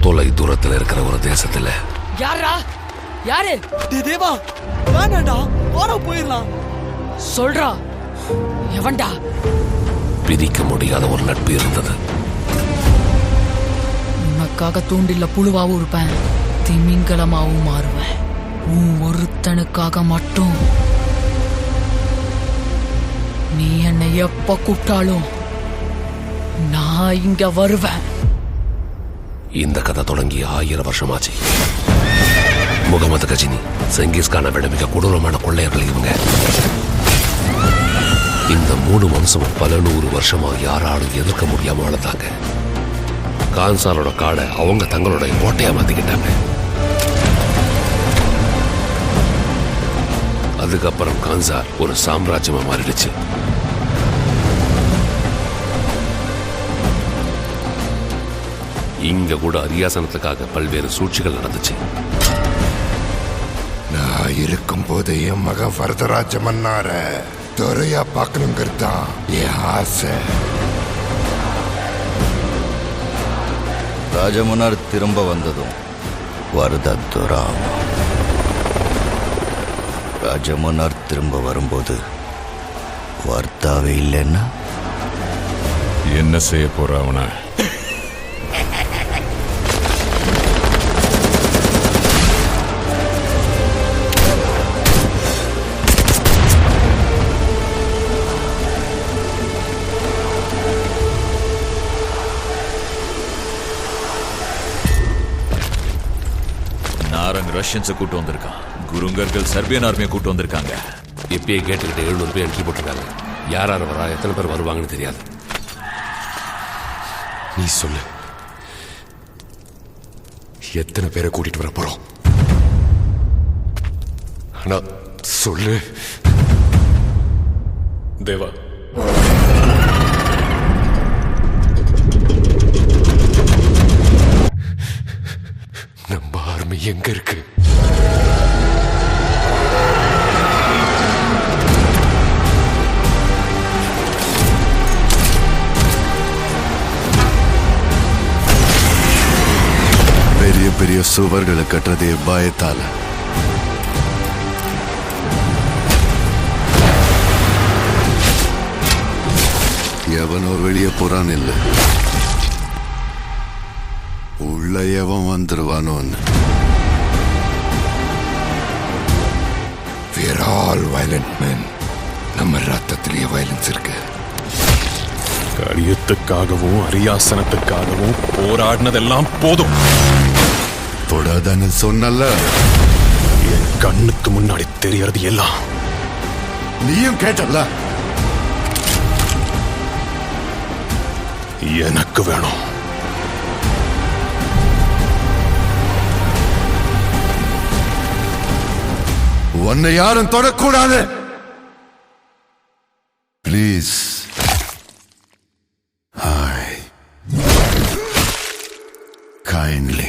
தொலை தூரத்தில் இருக்கிற ஒரு தேசத்துல யாரு தேவா வேணாடா வார போயிடலாம் சொல்றா எவன்டா பிரிக்க முடியாத ஒரு நட்பு இருந்தது. உனக்காக தூண்டில புழுவாவும் இருப்பேன், திமிங்கலமாவும் மாறுவேன். உன் ஒருத்தனுக்காக மட்டும் நீ என்னை எப்ப கூப்பிட்டாலும் நான் இங்க வருவேன். இந்த கதை தொடங்கி 1000 வருஷமாச்சு. முகமது கஜினி, செங்கிஸ்கானை விட மிக கொடூரமான கொள்ளையர்கள் இவங்க. இந்த 3 வம்சமும் பல 100 வருஷமா யாராலும் எதிர்க்க முடியாம வளர்ந்தாங்க. கான்சாரோட காடை அவங்க தங்களோட கோட்டையா மாத்திக்கிட்டாங்க. அதுக்கப்புறம் கான்சார் ஒரு சாம்ராஜ்யமா மாறிடுச்சு. இங்க கூட அரியாசனத்துக்காக பல்வேறு சூழ்ச்சிகள் நடந்துச்சு. நான் இருக்கும் போது என் மகன் வரதராஜ மன்னார துறையா பார்க்கணுங்கிறது தான் என் ஆசை. ராஜமன்னார் திரும்ப வந்ததும் வரதத்துரா. ராஜமன்னார் திரும்ப வரும்போது வார்த்தாவே இல்லைன்னா என்ன செய்ய போற அவன? ரஷ்யன்ஸை கூட்டு வந்திருக்கான். குருங்கர்கள் சர்பியன் ஆர்மியை கூட்டு வந்திருக்காங்க. இப்பயே கேட்டுக்கிட்டு 700 பேர் என்ட்ரி போட்டிருக்காங்க. யார் வரா, எத்தனை பேர் வருவாங்கன்னு தெரியாது. நீ சொல்லு, எத்தனை பேரை கூட்டிட்டு வர போறோம்? ஆனா சொல்லு தேவா. நம்ம ஆர்மி எங்க இருக்கு? பெரிய பெரிய சுவர்களை கட்டுறதே பயத்தால. எவனோ வெளியே போறான் இல்ல, உள்ள எவன் வந்துருவானோன்னு. We are all violent men. நம்ம ரத்தத்திலேயே வயலன்ஸ் இருக்கு. கடியத்துக்காகவும் அரியாசனத்துக்காகவும் போராடினதெல்லாம் போதும். தொடாதான்னு சொன்னல. என் கண்ணுக்கு முன்னாடி தெரியறது எல்லாம் நீயும் கேட்டல. எனக்கு வேணும். உன்னை யாரும் தொடக்கூடாது. ப்ளீஸ். Kindly.